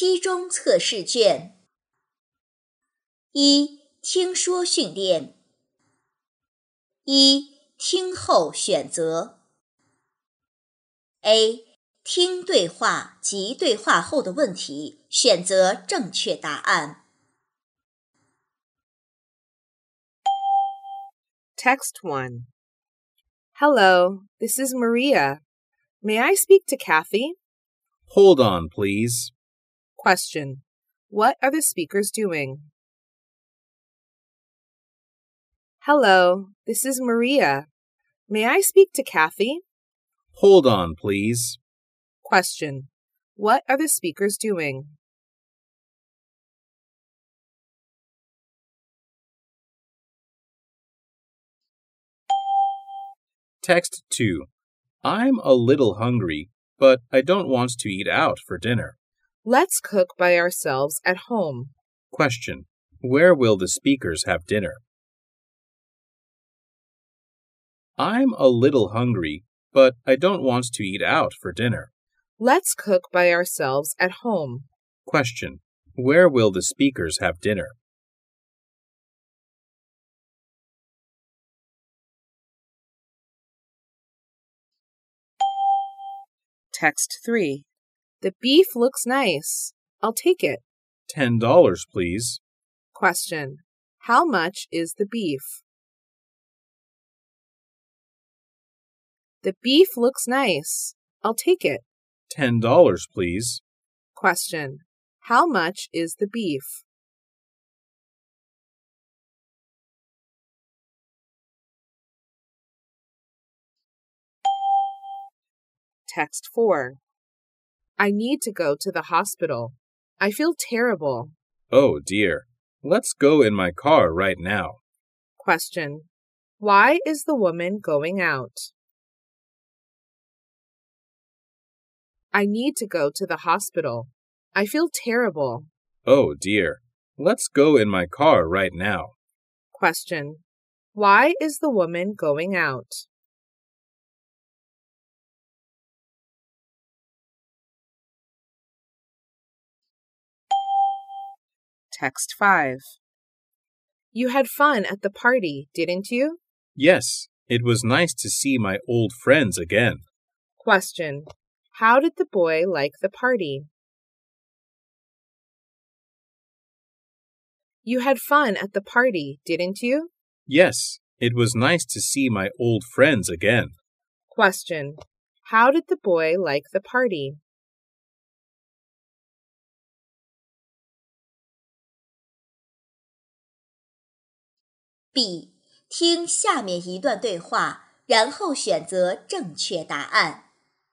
期中测试卷。一、听说训练。一、听后选择。A、听对话及对话后的问题，选择正确答案。 Text 1. Hello, this is Maria. May I speak to Kathy? Hold on, please. Question. What are the speakers doing? Hello, this is Maria. May I speak to Kathy? Hold on, please. Question. What are the speakers doing? Text 2. I'm a little hungry, but I don't want to eat out for dinner. Let's cook by ourselves at home. Question. Where will the speakers have dinner? I'm a little hungry, but I don't want to eat out for dinner. Let's cook by ourselves at home. Question. Where will the speakers have dinner? Text 3. The beef looks nice. I'll take it. $10, please. Question. How much is the beef? The beef looks nice. I'll take it. $10, please. Question. How much is the beef? Text 4. I need to go to the hospital. I feel terrible. Oh, dear. Let's go in my car right now. Question. Why is the woman going out? I need to go to the hospital. I feel terrible. Oh, dear. Let's go in my car right now. Question. Why is the woman going out? Text 5. You had fun at the party, didn't you? Yes, it was nice to see my old friends again. Question. How did the boy like the party? You had fun at the party, didn't you? Yes, it was nice to see my old friends again. Question. How did the boy like the party? B. 听下面一段对话，然后选择正确答案。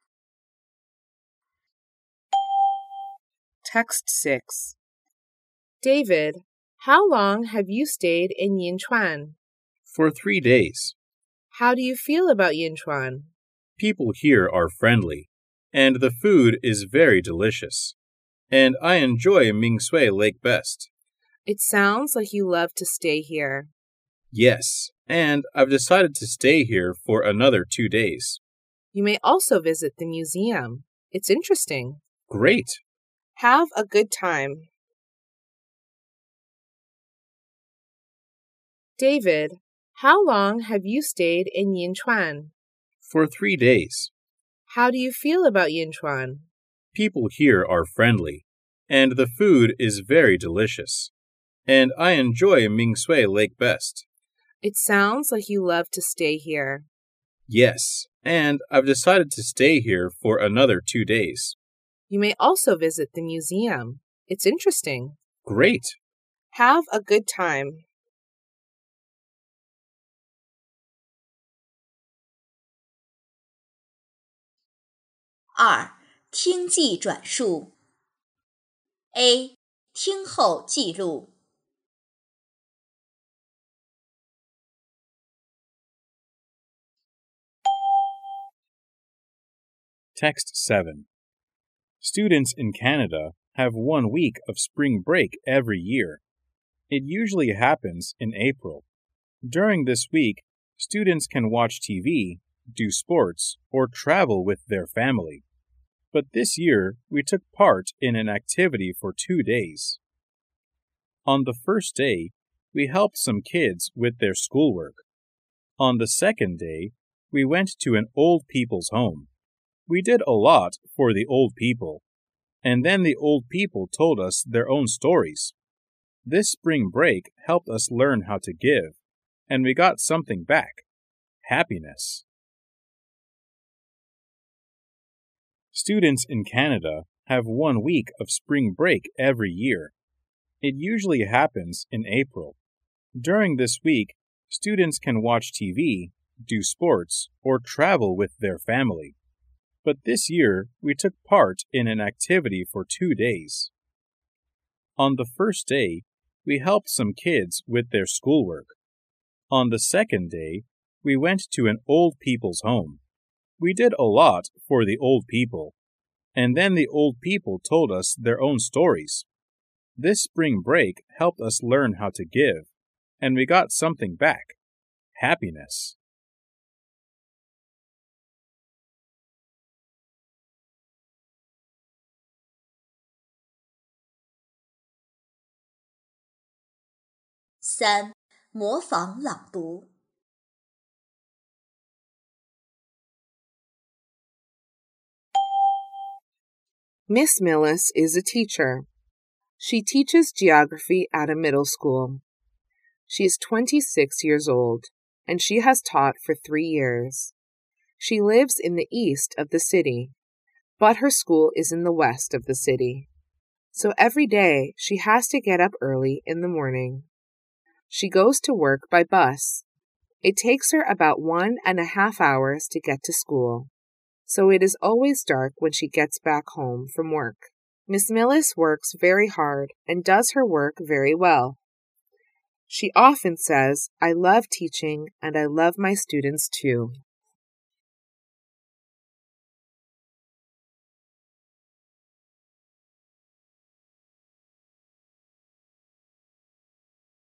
Text 6. David, how long have you stayed in Yinchuan? For 3 days. How do you feel about Yinchuan? People here are friendly, and the food is very delicious. And I enjoy Mingsui Lake best. It sounds like you love to stay here. Yes, and I've decided to stay here for another 2 days. You may also visit the museum. It's interesting. Great. Have a good time. David, how long have you stayed in Yinchuan? For 3 days. How do you feel about Yinchuan? People here are friendly, and the food is very delicious. And I enjoy Mingsui Lake best. It sounds like you love to stay here. Yes, and I've decided to stay here for another 2 days. You may also visit the museum. It's interesting. Great. Have a good time. 2. 听记转述。A. 听后记录。 Text 7. Students in Canada have 1 week of spring break every year. It usually happens in April. During this week, students can watch TV, do sports, or travel with their family. but this year we took part in an activity for 2 days. On the first day, we helped some kids with their schoolwork. On the second day, we went to an old people's home. We did a lot for the old people, and then the old people told us their own stories. This spring break helped us learn how to give, and we got something back: happiness. Students in Canada have 1 week of spring break every year. It usually happens in April. During this week, students can watch TV, do sports, or travel with their family. But this year, we took part in an activity for 2 days. On the first day, we helped some kids with their schoolwork. On the second day, we went to an old people's home. We did a lot for the old people, and then the old people told us their own stories. This spring break helped us learn how to give, and we got something back: happiness. 3. 模仿朗读。 Miss Millis is a teacher. She teaches geography at a middle school. She is 26 years old, and she has taught for 3 years. She lives in the east of the city, but her school is in the west of the city. So every day she has to get up early in the morning. She goes to work by bus. It takes her about 1.5 hours to get to school, so it is always dark when she gets back home from work. Miss Millis works very hard and does her work very well. She often says, "I love teaching and I love my students too."